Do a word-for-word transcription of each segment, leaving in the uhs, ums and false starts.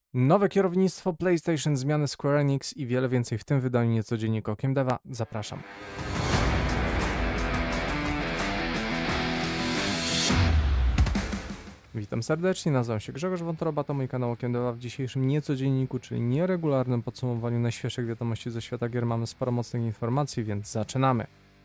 Nowe kierownictwo PlayStation, zmiany Square Enix i wiele więcej w tym wydaniu niecodziennika Okiem Deva. Zapraszam. Witam serdecznie, nazywam się Grzegorz Wątroba, to mój kanał Okiem Deva. W dzisiejszym niecodzienniku, czyli nieregularnym podsumowaniu najświeższych wiadomości ze świata gier mamy sporo mocnych informacji, więc zaczynamy.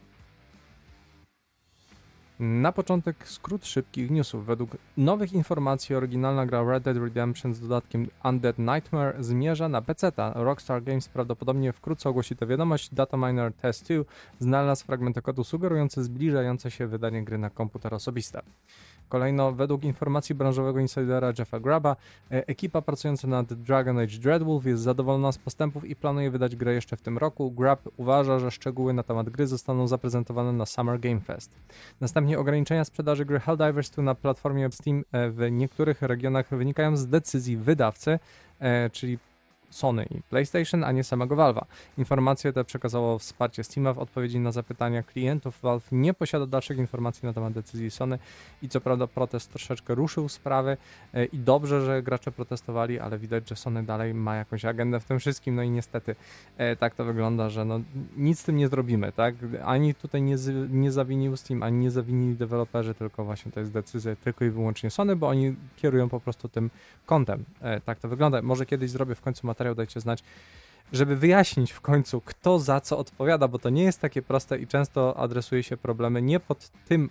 Na początek skrót szybkich newsów. Według nowych informacji oryginalna gra Red Dead Redemption z dodatkiem Undead Nightmare zmierza na peceta. Rockstar Games prawdopodobnie wkrótce ogłosi tę wiadomość. Dataminer Test dva znalazł fragmenty kodu sugerujące zbliżające się wydanie gry na komputer osobiste. Kolejno, według informacji branżowego insidera Jeffa Graba, ekipa pracująca nad Dragon Age Dreadwolf jest zadowolona z postępów i planuje wydać grę jeszcze w tym roku. Grab uważa, że szczegóły na temat gry zostaną zaprezentowane na Summer Game Fest. Następnie ograniczenia sprzedaży gry Helldivers two na platformie Steam w niektórych regionach wynikają z decyzji wydawcy, czyli Sony i PlayStation, a nie samego Valve'a. Informacje te przekazało wsparcie Steama w odpowiedzi na zapytania klientów. Valve nie posiada dalszych informacji na temat decyzji Sony i co prawda protest troszeczkę ruszył sprawy e, i dobrze, że gracze protestowali, ale widać, że Sony dalej ma jakąś agendę w tym wszystkim, no i niestety e, tak to wygląda, że no, nic z tym nie zrobimy, tak? Ani tutaj nie, z, nie zawinił Steam, ani nie zawinili deweloperzy, tylko właśnie to jest decyzja tylko i wyłącznie Sony, bo oni kierują po prostu tym kontem. E, tak to wygląda. Może kiedyś zrobię w końcu materiał, dajcie znać, żeby wyjaśnić w końcu, kto za co odpowiada, bo to nie jest takie proste i często adresuje się problemy nie pod tym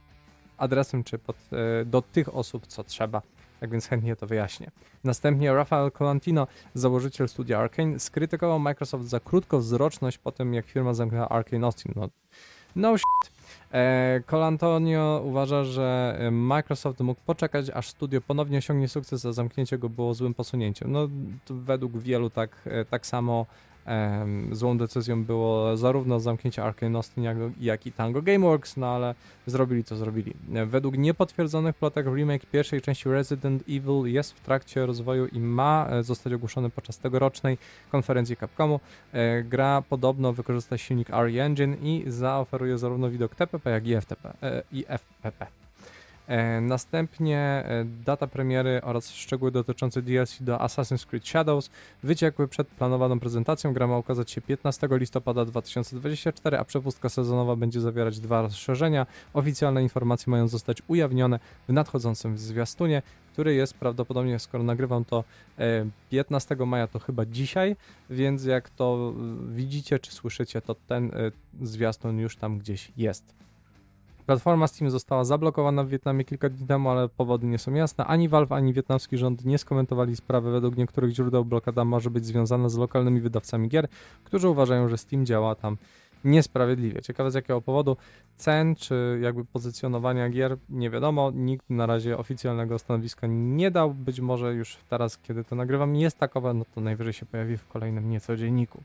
adresem, czy pod, e, do tych osób, co trzeba. Tak więc chętnie to wyjaśnię. Następnie Rafael Colantino, założyciel studia Arkane, skrytykował Microsoft za krótkowzroczność po tym, jak firma zamknęła Arkane Austin. No, no shit. E, Colantonio uważa, że Microsoft mógł poczekać, aż studio ponownie osiągnie sukces, a zamknięcie go było złym posunięciem. No, według wielu tak, tak samo e, złą decyzją było zarówno zamknięcie Arkane Austin, jak, jak i Tango Gameworks, no ale zrobili co zrobili. E, według niepotwierdzonych plotek remake pierwszej części Resident Evil jest w trakcie rozwoju i ma e, zostać ogłoszony podczas tegorocznej konferencji Capcomu. E, gra podobno wykorzysta silnik R E Engine i zaoferuje zarówno widok T P P, jak i F T P, e, i F P P. E, następnie e, data premiery oraz szczegóły dotyczące D L C do Assassin's Creed Shadows wyciekły przed planowaną prezentacją. Gra ma ukazać się piętnastego listopada dwa tysiące dwudziestego czwartego, a przepustka sezonowa będzie zawierać dwa rozszerzenia. Oficjalne informacje mają zostać ujawnione w nadchodzącym zwiastunie, który jest prawdopodobnie, skoro nagrywam to e, piętnastego maja, to chyba dzisiaj, więc jak to widzicie czy słyszycie, to ten e, zwiastun już tam gdzieś jest. Platforma Steam została zablokowana w Wietnamie kilka dni temu, ale powody nie są jasne. Ani Valve, ani wietnamski rząd nie skomentowali sprawy. Według niektórych źródeł blokada może być związana z lokalnymi wydawcami gier, którzy uważają, że Steam działa tam niesprawiedliwie. Ciekawe z jakiego powodu. Cen czy jakby pozycjonowania gier nie wiadomo. Nikt na razie oficjalnego stanowiska nie dał. Być może już teraz, kiedy to nagrywam, jest takowe, no to najwyżej się pojawi w kolejnym niecodzienniku.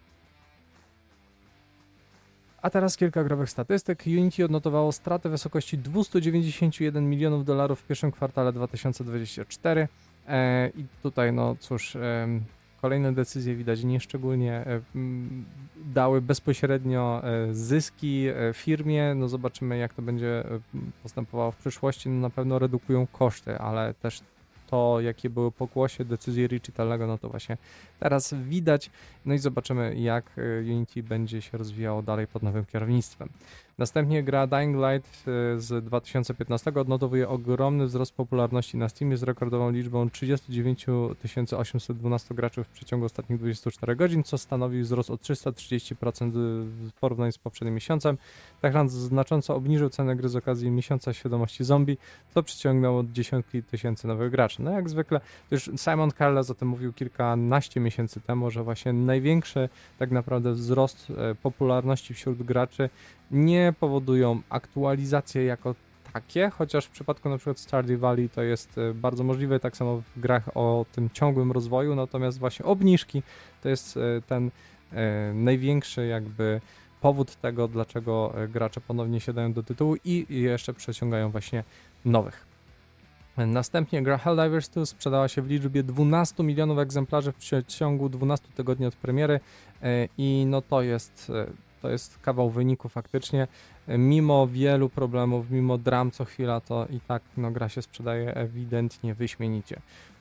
A teraz kilka growych statystyk. Unity odnotowało straty w wysokości dwieście dziewięćdziesiąt jeden milionów dolarów w pierwszym kwartale dwa tysiące dwudziestego czwartego e, i tutaj no cóż, e, kolejne decyzje widać nieszczególnie e, m, dały bezpośrednio e, zyski e, firmie. No zobaczymy jak to będzie e, postępowało w przyszłości. No na pewno redukują koszty, ale też to, jakie były pokłosie decyzji Richie Tellego, no to właśnie teraz widać. No i zobaczymy, jak Unity będzie się rozwijało dalej pod nowym kierownictwem. Następnie gra Dying Light z dwa tysiące piętnastego odnotowuje ogromny wzrost popularności na Steamie z rekordową liczbą trzydzieści dziewięć tysięcy osiemset dwanaście graczy w przeciągu ostatnich dwudziestu czterech godzin, co stanowi wzrost o trzysta trzydzieści procent w porównaniu z poprzednim miesiącem. Techland znacząco obniżył cenę gry z okazji miesiąca świadomości zombie, co przyciągnęło dziesiątki tysięcy nowych graczy. No jak zwykle, to już Simon Carles o tym mówił kilkanaście miesięcy temu, że właśnie największy tak naprawdę wzrost e, popularności wśród graczy nie powodują aktualizacje jako takie, chociaż w przypadku na przykład Stardew Valley to jest bardzo możliwe, tak samo w grach o tym ciągłym rozwoju, natomiast właśnie obniżki to jest ten e, największy jakby powód tego, dlaczego gracze ponownie siadają do tytułu i jeszcze przeciągają właśnie nowych. Następnie gra Helldivers two sprzedała się w liczbie dwunastu milionów egzemplarzy w przeciągu dwunastu tygodni od premiery e, i no to jest e, to jest kawał wyniku faktycznie. Mimo wielu problemów, mimo dram co chwila, to i tak no, gra się sprzedaje ewidentnie wyśmienicie.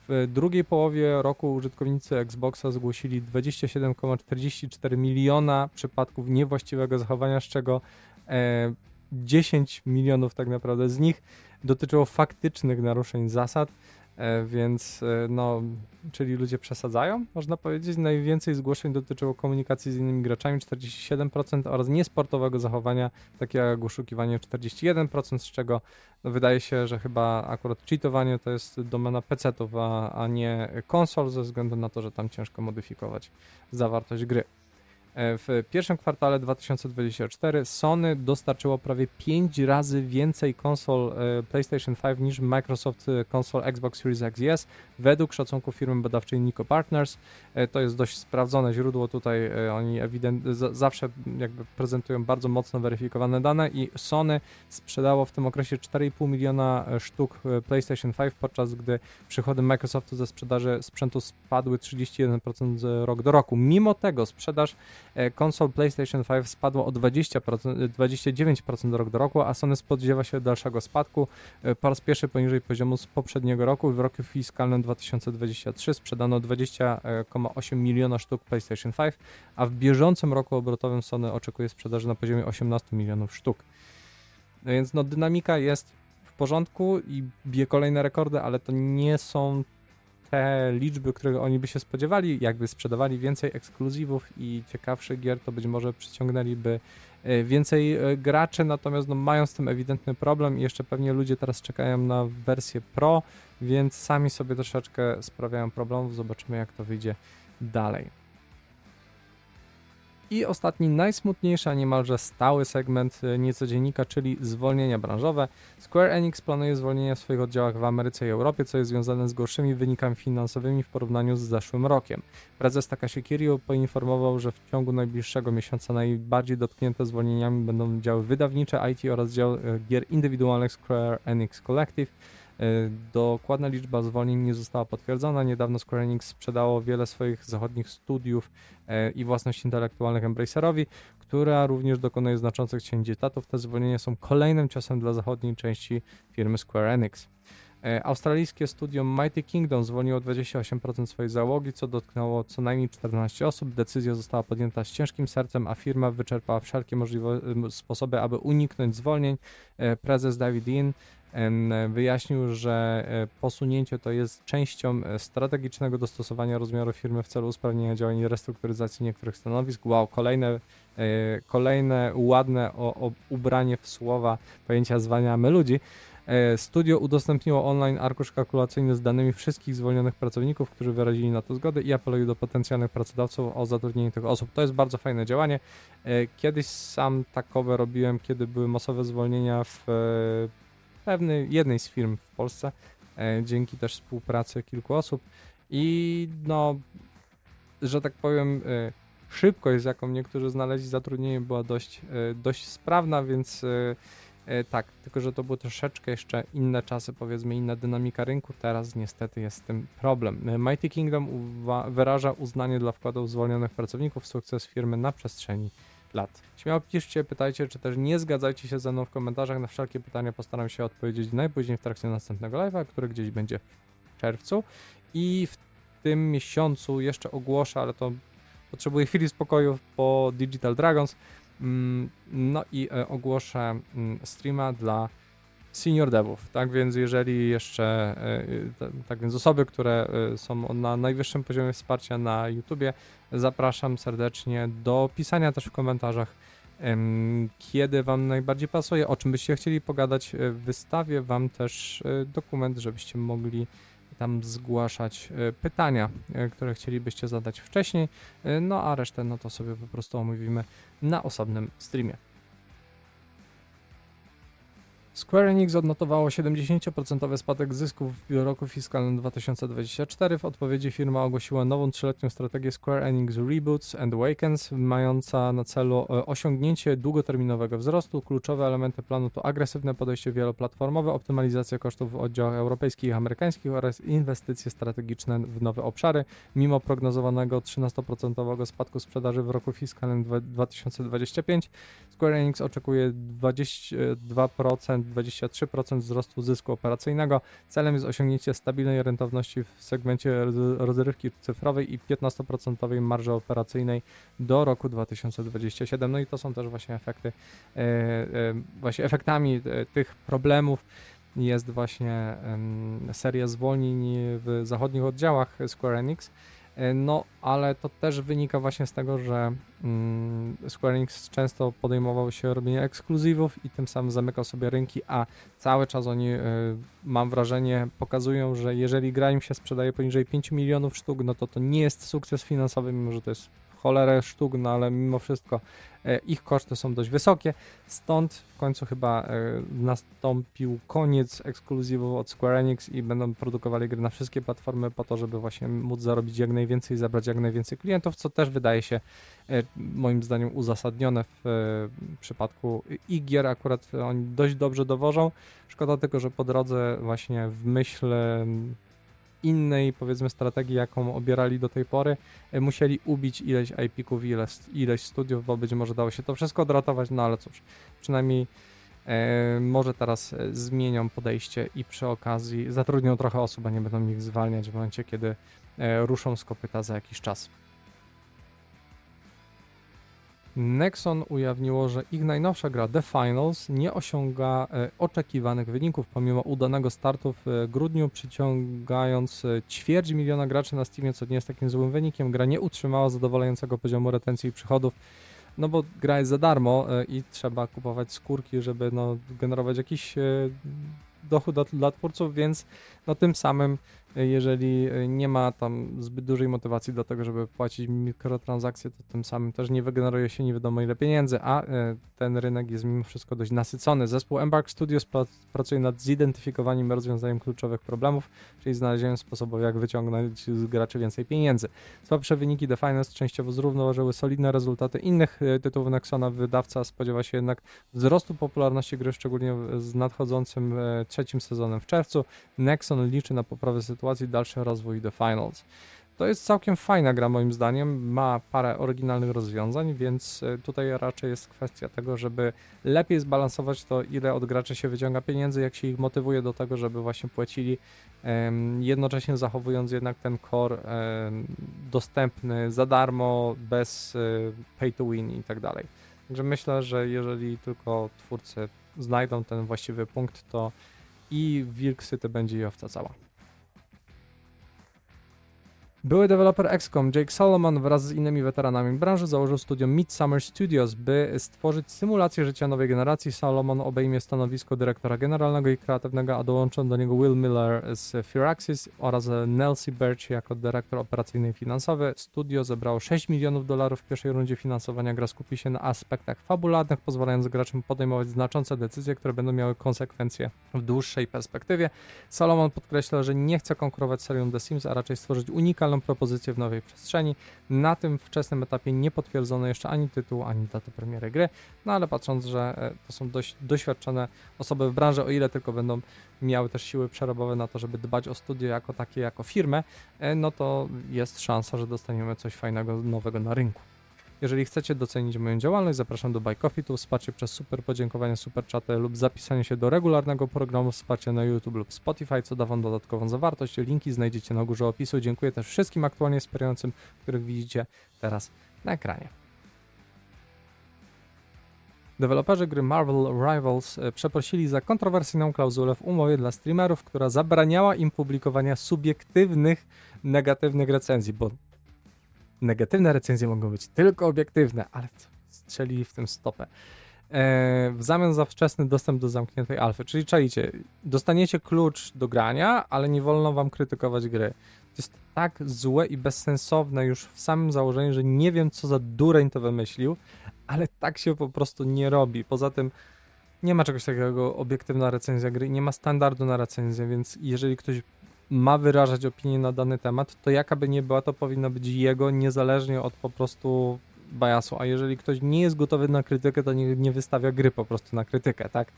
W drugiej połowie roku użytkownicy Xboxa zgłosili dwadzieścia siedem przecinek czterdzieści cztery miliona przypadków niewłaściwego zachowania, z czego e, dziesięć milionów tak naprawdę z nich dotyczyło faktycznych naruszeń zasad, e, więc e, no, czyli ludzie przesadzają, można powiedzieć. Najwięcej zgłoszeń dotyczyło komunikacji z innymi graczami, czterdzieści siedem procent, oraz niesportowego zachowania, takiego jak oszukiwanie, czterdzieści jeden procent, z czego no, wydaje się, że chyba akurat cheatowanie to jest domena pecetów, a, a nie konsol, ze względu na to, że tam ciężko modyfikować zawartość gry. W pierwszym kwartale dwa tysiące dwudziestego czwartego Sony dostarczyło prawie pięć razy więcej konsol PlayStation pięć niż Microsoft konsol Xbox Series X i S, według szacunków firmy badawczej Nico Partners. To jest dość sprawdzone źródło, tutaj oni ewidentnie zawsze jakby prezentują bardzo mocno weryfikowane dane i Sony sprzedało w tym okresie cztery i pół miliona sztuk PlayStation pięć, podczas gdy przychody Microsoftu ze sprzedaży sprzętu spadły trzydzieści jeden procent z rok do roku. Mimo tego sprzedaż konsol PlayStation pięć spadło o dwadzieścia procent, dwadzieścia dziewięć procent rok do roku, a Sony spodziewa się dalszego spadku po raz pierwszy poniżej poziomu z poprzedniego roku. W roku fiskalnym dwa tysiące dwudziestym trzecim sprzedano dwadzieścia przecinek osiem miliona sztuk PlayStation pięć, a w bieżącym roku obrotowym Sony oczekuje sprzedaży na poziomie osiemnaście milionów sztuk. No więc no, dynamika jest w porządku i bije kolejne rekordy, ale to nie są te liczby, które oni by się spodziewali. Jakby sprzedawali więcej ekskluzywów i ciekawszych gier, to być może przyciągnęliby więcej graczy, natomiast no, mają z tym ewidentny problem i jeszcze pewnie ludzie teraz czekają na wersję Pro, więc sami sobie troszeczkę sprawiają problemów. Zobaczymy, jak to wyjdzie dalej. I ostatni, najsmutniejszy, a niemalże stały segment niecodziennika, czyli zwolnienia branżowe. Square Enix planuje zwolnienia w swoich oddziałach w Ameryce i Europie, co jest związane z gorszymi wynikami finansowymi w porównaniu z zeszłym rokiem. Prezes Takashi Kiryu poinformował, że w ciągu najbliższego miesiąca najbardziej dotknięte zwolnieniami będą działy wydawnicze, I T oraz dział gier indywidualnych Square Enix Collective. Dokładna liczba zwolnień nie została potwierdzona. Niedawno Square Enix sprzedało wiele swoich zachodnich studiów i własności intelektualnych Embracerowi, która również dokonuje znaczących cięć etatów. Te zwolnienia są kolejnym ciosem dla zachodniej części firmy Square Enix. Australijskie studio Mighty Kingdom zwolniło dwadzieścia osiem procent swojej załogi, co dotknęło co najmniej czternaście osób. Decyzja została podjęta z ciężkim sercem, a firma wyczerpała wszelkie możliwe sposoby, aby uniknąć zwolnień. Prezes David Dean wyjaśnił, że posunięcie to jest częścią strategicznego dostosowania rozmiaru firmy w celu usprawnienia działań i restrukturyzacji niektórych stanowisk. Wow, kolejne, kolejne ładne o, o ubranie w słowa pojęcia zwalniamy ludzi. Studio udostępniło online arkusz kalkulacyjny z danymi wszystkich zwolnionych pracowników, którzy wyrazili na to zgodę, i apeluje do potencjalnych pracodawców o zatrudnienie tych osób. To jest bardzo fajne działanie. Kiedyś sam takowe robiłem, kiedy były masowe zwolnienia w pewnej, jednej z firm w Polsce, dzięki też współpracy kilku osób i no, że tak powiem, szybkość, z jaką niektórzy znaleźli zatrudnienie, była dość, dość sprawna, więc tak, tylko że to były troszeczkę jeszcze inne czasy, powiedzmy inna dynamika rynku, teraz niestety jest z tym problem. Mighty Kingdom uwa- wyraża uznanie dla wkładów zwolnionych pracowników w sukces firmy na przestrzeni lat. Śmiało piszcie, pytajcie, czy też nie zgadzajcie się ze mną w komentarzach. Na wszelkie pytania postaram się odpowiedzieć najpóźniej w trakcie następnego live'a, który gdzieś będzie w czerwcu, i w tym miesiącu jeszcze ogłoszę, ale to potrzebuję chwili spokoju po Digital Dragons. No i ogłoszę streama dla senior devów, tak więc jeżeli jeszcze, tak więc osoby, które są na najwyższym poziomie wsparcia na YouTubie, zapraszam serdecznie do pisania też w komentarzach, kiedy wam najbardziej pasuje, o czym byście chcieli pogadać. Wystawię wam też dokument, żebyście mogli tam zgłaszać pytania, które chcielibyście zadać wcześniej, no a resztę no to sobie po prostu omówimy na osobnym streamie. Square Enix odnotowało siedemdziesiąt procent spadek zysków w roku fiskalnym dwa tysiące dwudziestym czwartym. W odpowiedzi firma ogłosiła nową trzyletnią strategię Square Enix Reboots and Awakens, mająca na celu osiągnięcie długoterminowego wzrostu. Kluczowe elementy planu to agresywne podejście wieloplatformowe, optymalizacja kosztów w oddziałach europejskich i amerykańskich oraz inwestycje strategiczne w nowe obszary. Mimo prognozowanego trzynastoprocentowego spadku sprzedaży w roku fiskalnym dwa tysiące dwudziestym piątym, Square Enix oczekuje dwadzieścia dwa procent dwadzieścia trzy procent wzrostu zysku operacyjnego. Celem jest osiągnięcie stabilnej rentowności w segmencie rozrywki cyfrowej i piętnaście procent marży operacyjnej do roku dwa tysiące dwudziestego siódmego. No i to są też właśnie efekty, e, e, właśnie efektami tych problemów jest właśnie um, seria zwolnień w zachodnich oddziałach Square Enix. No, ale to też wynika właśnie z tego, że mm, Square Enix często podejmował się robienia ekskluzywów i tym samym zamykał sobie rynki, a cały czas oni, y, mam wrażenie, pokazują, że jeżeli gra im się sprzedaje poniżej pięć milionów sztuk, no to to nie jest sukces finansowy, mimo że to jest cholerę sztuk, no ale mimo wszystko e, ich koszty są dość wysokie, stąd w końcu chyba e, nastąpił koniec ekskluzywów od Square Enix i będą produkowali gry na wszystkie platformy po to, żeby właśnie móc zarobić jak najwięcej i zabrać jak najwięcej klientów, co też wydaje się e, moim zdaniem uzasadnione w e, przypadku i gier akurat oni dość dobrze dowożą. Szkoda tylko, że po drodze właśnie w myśl innej, powiedzmy, strategii, jaką obierali do tej pory, musieli ubić ileś I P-ków, ileś, ileś studiów, bo być może dało się to wszystko odratować, no ale cóż, przynajmniej e, może teraz zmienią podejście i przy okazji zatrudnią trochę osób, a nie będą ich zwalniać w momencie, kiedy e, ruszą z kopyta za jakiś czas. Nexon ujawniło, że ich najnowsza gra The Finals nie osiąga e, oczekiwanych wyników, pomimo udanego startu w e, grudniu, przyciągając e, ćwierć miliona graczy na Steamie, co nie jest takim złym wynikiem. Gra nie utrzymała zadowalającego poziomu retencji i przychodów, no bo gra jest za darmo e, i trzeba kupować skórki, żeby no, generować jakiś e, dochód dla, dla twórców, więc no tym samym jeżeli nie ma tam zbyt dużej motywacji do tego, żeby płacić mikrotransakcje, to tym samym też nie wygeneruje się nie wiadomo ile pieniędzy, a ten rynek jest mimo wszystko dość nasycony. Zespół Embark Studios pracuje nad zidentyfikowaniem i rozwiązaniem kluczowych problemów, czyli znalezieniem sposobów, jak wyciągnąć z graczy więcej pieniędzy. Słabsze wyniki The Finals częściowo zrównoważyły solidne rezultaty innych tytułów Nexona. Wydawca spodziewa się jednak wzrostu popularności gry, szczególnie z nadchodzącym trzecim sezonem w czerwcu. Nexon liczy na poprawę sytuacji, dalszy rozwój The Finals. To jest całkiem fajna gra moim zdaniem, ma parę oryginalnych rozwiązań, więc tutaj raczej jest kwestia tego, żeby lepiej zbalansować to, ile od graczy się wyciąga pieniędzy, jak się ich motywuje do tego, żeby właśnie płacili, um, jednocześnie zachowując jednak ten core um, dostępny za darmo, bez um, pay to win i tak dalej. Także myślę, że jeżeli tylko twórcy znajdą ten właściwy punkt, to i wilk syty będzie i owca cała. Były deweloper X COM Jake Solomon wraz z innymi weteranami branży założył studio Midsummer Studios, by stworzyć symulację życia nowej generacji. Solomon obejmie stanowisko dyrektora generalnego i kreatywnego, a dołączą do niego Will Miller z Firaxis oraz Nelsie Birch jako dyrektor operacyjny i finansowy. Studio zebrało sześć milionów dolarów w pierwszej rundzie finansowania. Gra skupi się na aspektach fabularnych, pozwalając graczom podejmować znaczące decyzje, które będą miały konsekwencje w dłuższej perspektywie. Solomon podkreśla, że nie chce konkurować z serią The Sims, a raczej stworzyć unikalną propozycję w nowej przestrzeni. Na tym wczesnym etapie nie potwierdzono jeszcze ani tytułu, ani daty premiery gry, no ale patrząc, że to są dość doświadczone osoby w branży, o ile tylko będą miały też siły przerobowe na to, żeby dbać o studio jako takie, jako firmę, no to jest szansa, że dostaniemy coś fajnego, nowego na rynku. Jeżeli chcecie docenić moją działalność, zapraszam do Buy Coffee, tu wsparcie przez super podziękowania, super czaty lub zapisanie się do regularnego programu wsparcia na YouTube lub Spotify, co da Wam dodatkową zawartość. Linki znajdziecie na górze opisu. Dziękuję też wszystkim aktualnie wspierającym, których widzicie teraz na ekranie. Deweloperzy gry Marvel Rivals przeprosili za kontrowersyjną klauzulę w umowie dla streamerów, która zabraniała im publikowania subiektywnych, negatywnych recenzji, bo negatywne recenzje mogą być tylko obiektywne, ale co, strzelili w tym stopę. Eee, w zamian za wczesny dostęp do zamkniętej alfy, czyli czajcie, dostaniecie klucz do grania, ale nie wolno wam krytykować gry. To jest tak złe i bezsensowne już w samym założeniu, że nie wiem, co za dureń to wymyślił, ale tak się po prostu nie robi. Poza tym nie ma czegoś takiego obiektywna recenzja gry, nie ma standardu na recenzję, więc jeżeli ktoś ma wyrażać opinię na dany temat, to jaka by nie była, to powinno być jego, niezależnie od po prostu biasu, a jeżeli ktoś nie jest gotowy na krytykę, to nie, nie wystawia gry po prostu na krytykę, tak?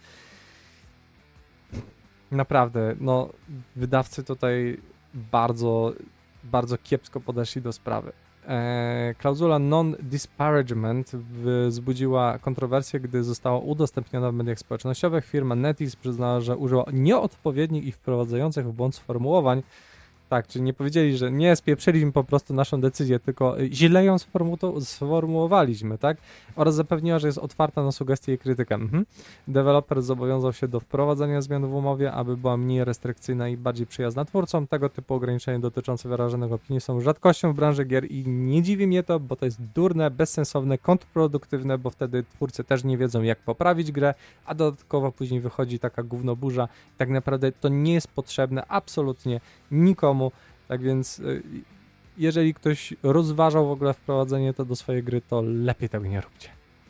Naprawdę, no wydawcy tutaj bardzo, bardzo kiepsko podeszli do sprawy. E, klauzula non-disparagement wzbudziła kontrowersję, gdy została udostępniona w mediach społecznościowych. Firma NetEase przyznała, że użyła nieodpowiednich i wprowadzających w błąd sformułowań. Tak, czyli nie powiedzieli, że nie spieprzyliśmy po prostu naszą decyzję, tylko źle ją sformu- sformułowaliśmy, tak? Oraz zapewniła, że jest otwarta na sugestie i krytykę. Mhm. Deweloper zobowiązał się do wprowadzenia zmian w umowie, aby była mniej restrykcyjna i bardziej przyjazna twórcom. Tego typu ograniczenia dotyczące wyrażonych opinii są rzadkością w branży gier i nie dziwi mnie to, bo to jest durne, bezsensowne, kontrproduktywne, bo wtedy twórcy też nie wiedzą, jak poprawić grę, a dodatkowo później wychodzi taka gównoburza. Tak naprawdę to nie jest potrzebne absolutnie nikomu. Tak więc jeżeli ktoś rozważał w ogóle wprowadzenie to do swojej gry, to lepiej tego nie róbcie.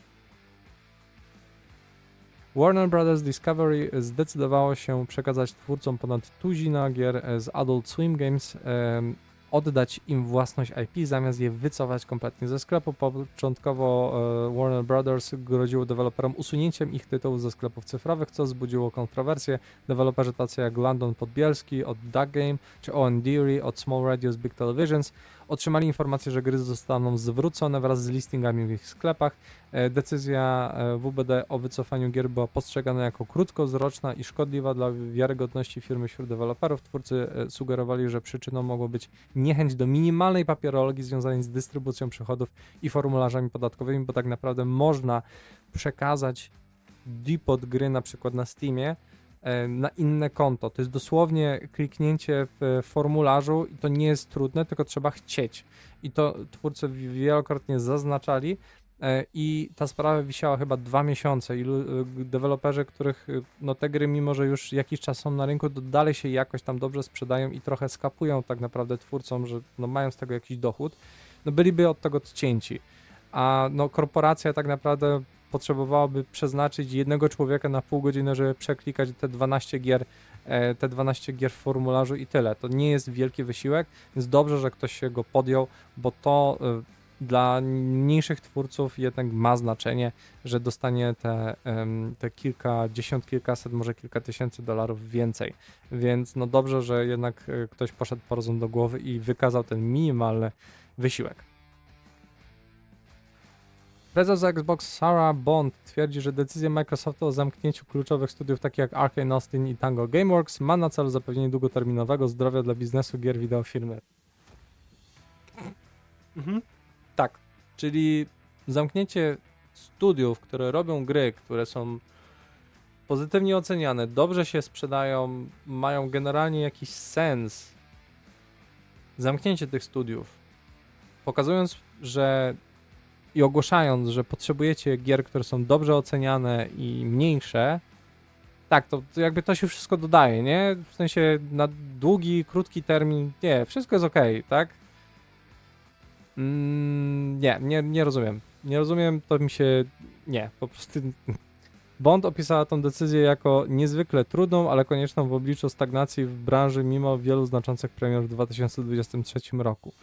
Warner Brothers Discovery zdecydowało się przekazać twórcom ponad tuzina gier z Adult Swim Games, um, oddać im własność I P, zamiast je wycofać kompletnie ze sklepu. Początkowo e, Warner Brothers groziło deweloperom usunięciem ich tytułów ze sklepów cyfrowych, co wzbudziło kontrowersje. Deweloperzy tacy jak Landon Podbielski od Duck Game, czy Owen Deary od Small Radios Big Televisions otrzymali informację, że gry zostaną zwrócone wraz z listingami w ich sklepach. E, decyzja e, W B D o wycofaniu gier była postrzegana jako krótkowzroczna i szkodliwa dla wiarygodności firmy wśród deweloperów. Twórcy e, sugerowali, że przyczyną mogło być niechęć do minimalnej papierologii związanej z dystrybucją przychodów i formularzami podatkowymi, bo tak naprawdę można przekazać depot gry na przykład na Steamie e, na inne konto. To jest dosłownie kliknięcie w formularzu i to nie jest trudne, tylko trzeba chcieć. I to twórcy wielokrotnie zaznaczali e, i ta sprawa wisiała chyba dwa miesiące i lu- deweloperzy, których no te gry, mimo że już jakiś czas są na rynku, to dalej się jakoś tam dobrze sprzedają i trochę skapują tak naprawdę twórcom, że no mają z tego jakiś dochód, no byliby od tego odcięci. A no korporacja tak naprawdę potrzebowałaby przeznaczyć jednego człowieka na pół godziny, żeby przeklikać te dwanaście gier, e, te dwanaście gier w formularzu i tyle. To nie jest wielki wysiłek, więc dobrze, że ktoś się go podjął, bo to e, dla mniejszych twórców jednak ma znaczenie, że dostanie te, um, te kilkadziesiąt, kilkaset, może kilka tysięcy dolarów więcej. Więc no dobrze, że jednak e, ktoś poszedł po rozum do głowy i wykazał ten minimalny wysiłek. Prezes Xbox Sarah Bond twierdzi, że decyzja Microsoftu o zamknięciu kluczowych studiów takich jak Arkane Austin i Tango Gameworks ma na celu zapewnienie długoterminowego zdrowia dla biznesu gier wideo firmy. Mhm. Tak, czyli zamknięcie studiów, które robią gry, które są pozytywnie oceniane, dobrze się sprzedają, mają generalnie jakiś sens. Zamknięcie tych studiów, pokazując, że i ogłaszając, że potrzebujecie gier, które są dobrze oceniane i mniejsze, tak, to, to jakby to się wszystko dodaje, nie? W sensie na długi, krótki termin, nie, wszystko jest okej, okay, tak? Mm, nie, nie, nie rozumiem. Nie rozumiem, to mi się... Nie, po prostu... Bond opisała tą decyzję jako niezwykle trudną, ale konieczną w obliczu stagnacji w branży mimo wielu znaczących premier w dwa tysiące dwudziestym trzecim roku.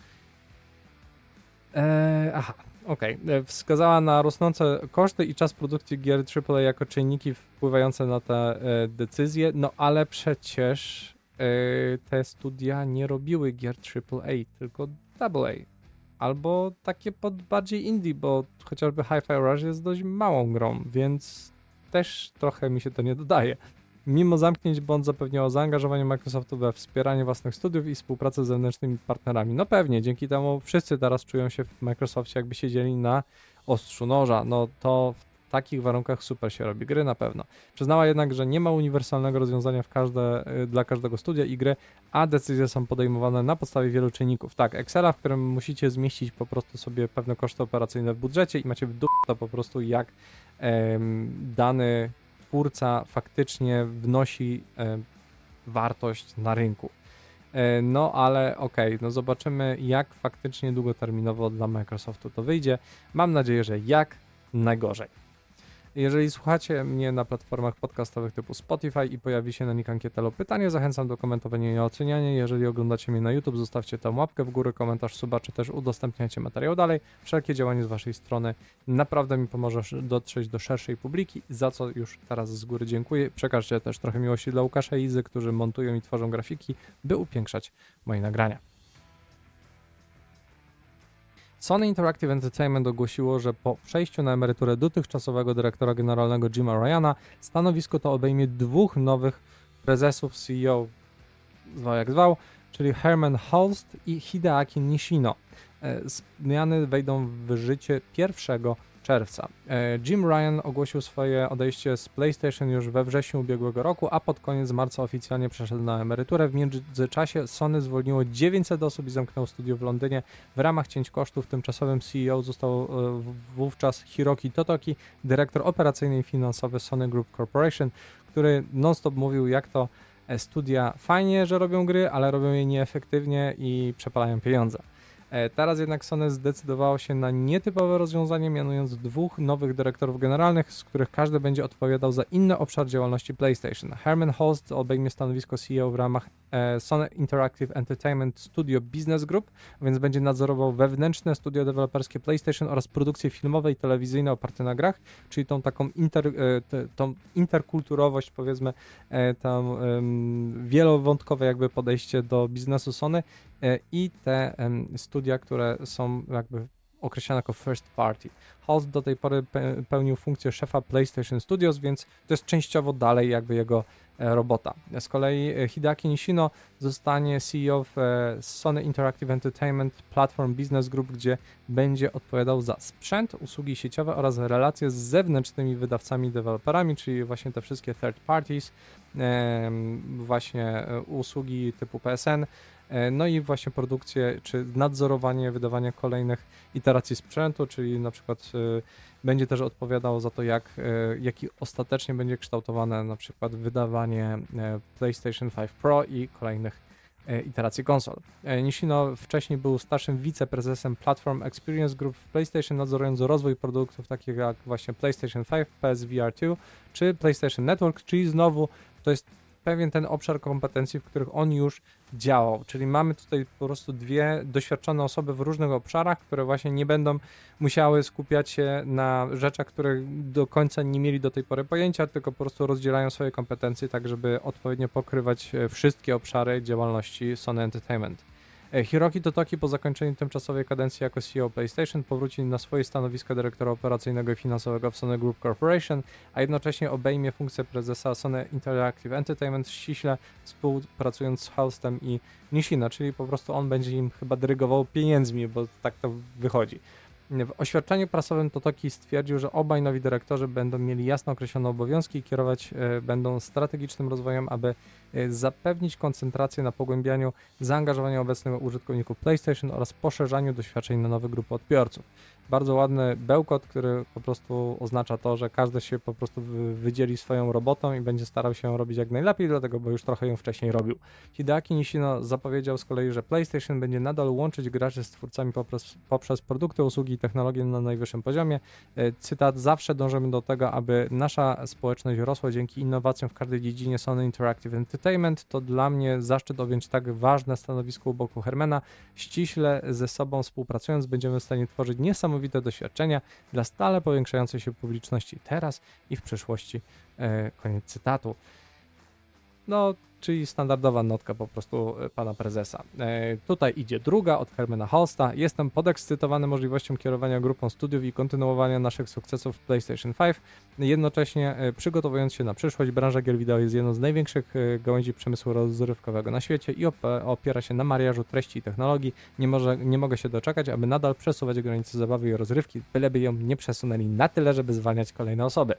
Eee, aha, okej. Okay. Wskazała na rosnące koszty i czas produkcji gier triple A jako czynniki wpływające na te e, decyzje, no ale przecież e, te studia nie robiły gier triple A, tylko double A. Albo takie pod bardziej indie, bo chociażby Hi-Fi Rush jest dość małą grą, więc też trochę mi się to nie dodaje. Mimo zamknięć Bond zapewniał zaangażowanie Microsoftu we wspieranie własnych studiów i współpracę z zewnętrznymi partnerami. No pewnie, dzięki temu wszyscy teraz czują się w Microsoftie, jakby siedzieli na ostrzu noża. No to w takich warunkach super się robi gry na pewno. Przyznała jednak, że nie ma uniwersalnego rozwiązania w każde, dla każdego studia i gry, a decyzje są podejmowane na podstawie wielu czynników. Tak, Excela, w którym musicie zmieścić po prostu sobie pewne koszty operacyjne w budżecie i macie w dupie to po prostu jak em, dany twórca faktycznie wnosi e, wartość na rynku. E, no ale okej, okay, no zobaczymy jak faktycznie długoterminowo dla Microsoftu to wyjdzie. Mam nadzieję, że jak najgorzej. Jeżeli słuchacie mnie na platformach podcastowych typu Spotify i pojawi się na nich ankieta lub pytanie, zachęcam do komentowania i oceniania. Jeżeli oglądacie mnie na YouTube, zostawcie tam łapkę w górę, komentarz, suba, czy też udostępniajcie materiał dalej. Wszelkie działanie z waszej strony naprawdę mi pomoże dotrzeć do szerszej publiki, za co już teraz z góry dziękuję. Przekażcie też trochę miłości dla Łukasza i Izy, którzy montują i tworzą grafiki, by upiększać moje nagrania. Sony Interactive Entertainment ogłosiło, że po przejściu na emeryturę dotychczasowego dyrektora generalnego Jima Ryana stanowisko to obejmie dwóch nowych prezesów, C E O, zwał jak zwał, czyli Herman Hulst i Hideaki Nishino. Zmiany wejdą w życie pierwszego czerwca. Jim Ryan ogłosił swoje odejście z PlayStation już we wrześniu ubiegłego roku, a pod koniec marca oficjalnie przeszedł na emeryturę. W międzyczasie Sony zwolniło dziewięćset osób i zamknęło studio w Londynie. W ramach cięć kosztów tymczasowym C E O został wówczas Hiroki Totoki, dyrektor operacyjny i finansowy Sony Group Corporation, który non-stop mówił, jak to studia fajnie, że robią gry, ale robią je nieefektywnie i przepalają pieniądze. Teraz jednak Sony zdecydowało się na nietypowe rozwiązanie, mianując dwóch nowych dyrektorów generalnych, z których każdy będzie odpowiadał za inny obszar działalności PlayStation. Herman Hulst obejmie stanowisko C E O w ramach e, Sony Interactive Entertainment Studio Business Group, więc będzie nadzorował wewnętrzne studio deweloperskie PlayStation oraz produkcje filmowe i telewizyjne oparte na grach, czyli tą taką inter, e, te, tą interkulturowość, powiedzmy, e, tam e, wielowątkowe jakby podejście do biznesu Sony e, i te e, studia, które są jakby określane jako first party. Hulst do tej pory pe- pełnił funkcję szefa PlayStation Studios, więc to jest częściowo dalej jakby jego e, robota. Z kolei Hideaki Nishino zostanie C E O w e, Sony Interactive Entertainment Platform Business Group, gdzie będzie odpowiadał za sprzęt, usługi sieciowe oraz relacje z zewnętrznymi wydawcami i deweloperami, czyli właśnie te wszystkie third parties, e, właśnie e, usługi typu P S N, no i właśnie produkcję, czy nadzorowanie wydawania kolejnych iteracji sprzętu, czyli na przykład y, będzie też odpowiadał za to, jak, y, jaki ostatecznie będzie kształtowane na przykład wydawanie y, PlayStation pięć Pro i kolejnych y, iteracji konsol. Y, Nishino wcześniej był starszym wiceprezesem Platform Experience Group w PlayStation, nadzorując rozwój produktów takich jak właśnie PlayStation pięć, P S V R dwa czy PlayStation Network, czyli znowu to jest pewien ten obszar kompetencji, w których on już działał, czyli mamy tutaj po prostu dwie doświadczone osoby w różnych obszarach, które właśnie nie będą musiały skupiać się na rzeczach, których do końca nie mieli do tej pory pojęcia, tylko po prostu rozdzielają swoje kompetencje tak, żeby odpowiednio pokrywać wszystkie obszary działalności Sony Entertainment. Hiroki Totoki po zakończeniu tymczasowej kadencji jako C E O PlayStation powróci na swoje stanowisko dyrektora operacyjnego i finansowego w Sony Group Corporation, a jednocześnie obejmie funkcję prezesa Sony Interactive Entertainment, ściśle współpracując z Hulstem i Nishino, czyli po prostu on będzie im chyba dyrygował pieniędzmi, bo tak to wychodzi. W oświadczeniu prasowym Totoki stwierdził, że obaj nowi dyrektorzy będą mieli jasno określone obowiązki i kierować e, będą strategicznym rozwojem, aby e, zapewnić koncentrację na pogłębianiu zaangażowania obecnych użytkowników PlayStation oraz poszerzaniu doświadczeń na nowe grupy odbiorców. Bardzo ładny bełkot, który po prostu oznacza to, że każdy się po prostu wydzieli swoją robotą i będzie starał się ją robić jak najlepiej, dlatego bo już trochę ją wcześniej robił. Hideaki Nishino zapowiedział z kolei, że PlayStation będzie nadal łączyć graczy z twórcami poprzez, poprzez produkty, usługi i technologie na najwyższym poziomie. Cytat: zawsze dążymy do tego, aby nasza społeczność rosła dzięki innowacjom w każdej dziedzinie Sony Interactive Entertainment. To dla mnie zaszczyt objąć tak ważne stanowisko u boku Hermana. Ściśle ze sobą współpracując będziemy w stanie tworzyć niesamowite doświadczenia dla stale powiększającej się publiczności teraz i w przyszłości. E, koniec cytatu. No, czyli standardowa notka po prostu pana prezesa. E, tutaj idzie druga od Hermana Hulsta. Jestem podekscytowany możliwością kierowania grupą studiów i kontynuowania naszych sukcesów w PlayStation pięć. Jednocześnie e, przygotowując się na przyszłość, branża gier wideo jest jedną z największych e, gałęzi przemysłu rozrywkowego na świecie i op- opiera się na mariażu treści i technologii. Nie, może, nie mogę się doczekać, aby nadal przesuwać granice zabawy i rozrywki, byleby ją nie przesunęli na tyle, żeby zwalniać kolejne osoby.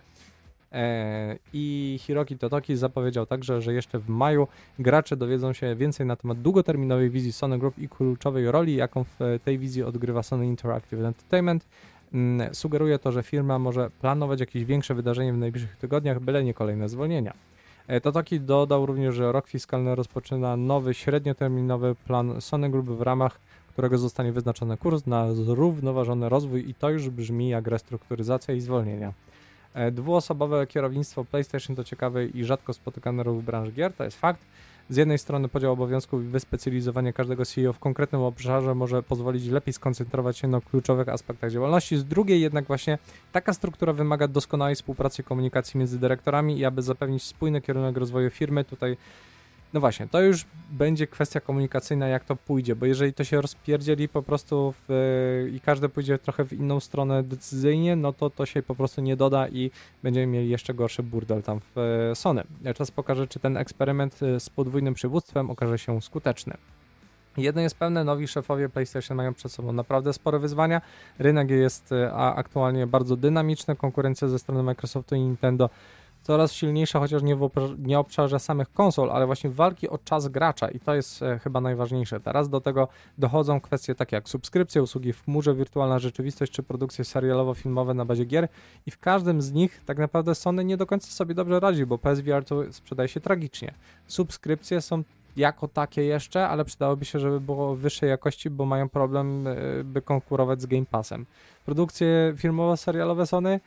I Hiroki Totoki zapowiedział także, że jeszcze w maju gracze dowiedzą się więcej na temat długoterminowej wizji Sony Group i kluczowej roli, jaką w tej wizji odgrywa Sony Interactive Entertainment. Sugeruje to, że firma może planować jakieś większe wydarzenie w najbliższych tygodniach, byle nie kolejne zwolnienia. Totoki dodał również, że rok fiskalny rozpoczyna nowy, średnioterminowy plan Sony Group, w ramach którego zostanie wyznaczony kurs na zrównoważony rozwój i to już brzmi jak restrukturyzacja i zwolnienia. Dwuosobowe kierownictwo PlayStation to ciekawy i rzadko spotykany ruch w branży gier, to jest fakt. Z jednej strony podział obowiązków i wyspecjalizowanie każdego C E O w konkretnym obszarze może pozwolić lepiej skoncentrować się na kluczowych aspektach działalności, z drugiej jednak właśnie taka struktura wymaga doskonałej współpracy i komunikacji między dyrektorami i aby zapewnić spójny kierunek rozwoju firmy, tutaj No właśnie, to już będzie kwestia komunikacyjna, jak to pójdzie, bo jeżeli to się rozpierdzieli po prostu w, i każdy pójdzie trochę w inną stronę decyzyjnie, no to to się po prostu nie doda i będziemy mieli jeszcze gorszy burdel tam w Sony. Czas pokaże, czy ten eksperyment z podwójnym przywództwem okaże się skuteczny. Jedno jest pewne, nowi szefowie PlayStation mają przed sobą naprawdę spore wyzwania. Rynek jest aktualnie bardzo dynamiczny, konkurencja ze strony Microsoftu i Nintendo coraz silniejsza, chociaż nie w obszarze, nie obszarze samych konsol, ale właśnie walki o czas gracza i to jest e, chyba najważniejsze. Teraz do tego dochodzą kwestie takie jak subskrypcje, usługi w chmurze, wirtualna rzeczywistość czy produkcje serialowo-filmowe na bazie gier i w każdym z nich tak naprawdę Sony nie do końca sobie dobrze radzi, bo P S V R to sprzedaje się tragicznie. Subskrypcje są jako takie jeszcze, ale przydałoby się, żeby było wyższej jakości, bo mają problem, e, by konkurować z Game Passem. Produkcje filmowo-serialowe Sony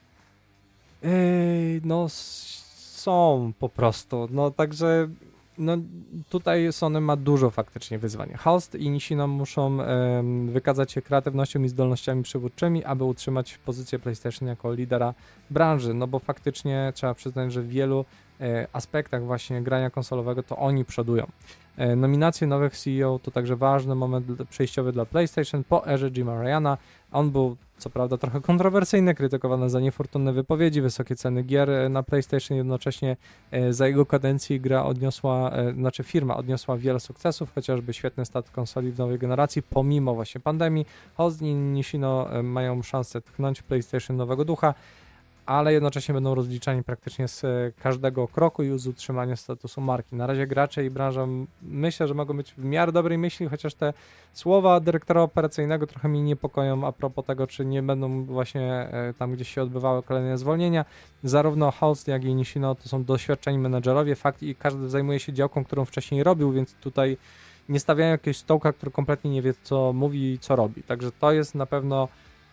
Yy, no są po prostu, no także no tutaj Sony ma dużo faktycznie wyzwań. Halst i Nishino muszą um, wykazać się kreatywnością i zdolnościami przywódczymi, aby utrzymać pozycję PlayStation jako lidera branży, no bo faktycznie trzeba przyznać, że w wielu e, aspektach właśnie grania konsolowego to oni przodują. E, nominacje nowych C E O to także ważny moment przejściowy dla PlayStation po erze Jima Ryana. On był co prawda trochę kontrowersyjny, krytykowany za niefortunne wypowiedzi, wysokie ceny gier na PlayStation, jednocześnie e, za jego kadencji gra odniosła, e, znaczy firma odniosła wiele sukcesów, chociażby świetny start konsoli w nowej generacji, pomimo właśnie pandemii. Host i Nishino e, mają szansę tchnąć PlayStation nowego ducha, ale jednocześnie będą rozliczani praktycznie z każdego kroku i z utrzymania statusu marki. Na razie gracze i branża myślę, że mogą być w miarę dobrej myśli, chociaż te słowa dyrektora operacyjnego trochę mnie niepokoją a propos tego, czy nie będą właśnie tam gdzieś się odbywały kolejne zwolnienia. Zarówno Holst, jak i Nishino to są doświadczeni menedżerowie, fakt i każdy zajmuje się działką, którą wcześniej robił, więc tutaj nie stawiają jakiegoś stołka, który kompletnie nie wie, co mówi i co robi. Także to jest na pewno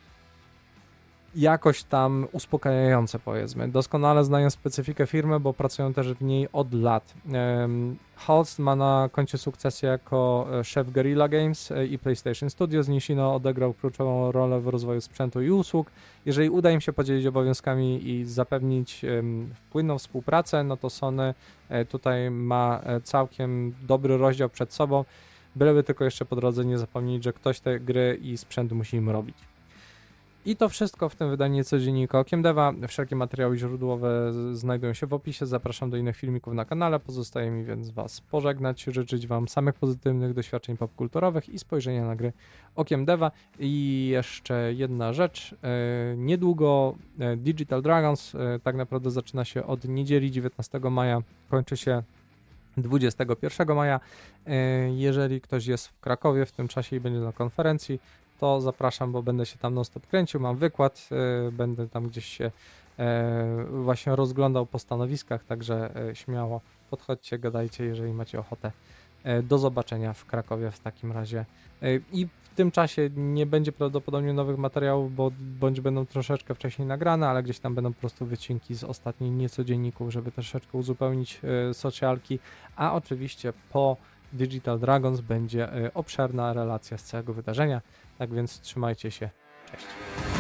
jakoś tam uspokajające, powiedzmy. Doskonale znają specyfikę firmy, bo pracują też w niej od lat. Um, Holst ma na koncie sukcesy jako szef Guerrilla Games i PlayStation Studios. Nishino odegrał kluczową rolę w rozwoju sprzętu i usług. Jeżeli uda im się podzielić obowiązkami i zapewnić um, płynną współpracę, no to Sony e, tutaj ma e, całkiem dobry rozdział przed sobą. Byleby tylko jeszcze po drodze nie zapomnieć, że ktoś te gry i sprzęt musi im robić. I to wszystko w tym wydaniu codziennika Okiem Deva. Wszelkie materiały źródłowe znajdują się w opisie. Zapraszam do innych filmików na kanale. Pozostaje mi więc Was pożegnać, życzyć Wam samych pozytywnych doświadczeń popkulturowych i spojrzenia na gry Okiem Deva. I jeszcze jedna rzecz. Niedługo Digital Dragons tak naprawdę zaczyna się od niedzieli dziewiętnastego maja, kończy się dwudziestego pierwszego maja. Jeżeli ktoś jest w Krakowie w tym czasie i będzie na konferencji, to zapraszam, bo będę się tam non-stop kręcił, mam wykład, yy, będę tam gdzieś się yy, właśnie rozglądał po stanowiskach, także yy, śmiało podchodźcie, gadajcie, jeżeli macie ochotę. Yy, do zobaczenia w Krakowie w takim razie. Yy, I w tym czasie nie będzie prawdopodobnie nowych materiałów, bo bądź będą troszeczkę wcześniej nagrane, ale gdzieś tam będą po prostu wycinki z ostatnich niecodzienników, żeby troszeczkę uzupełnić yy, socjalki, a oczywiście po Digital Dragons będzie yy, obszerna relacja z całego wydarzenia. Tak więc trzymajcie się. Cześć.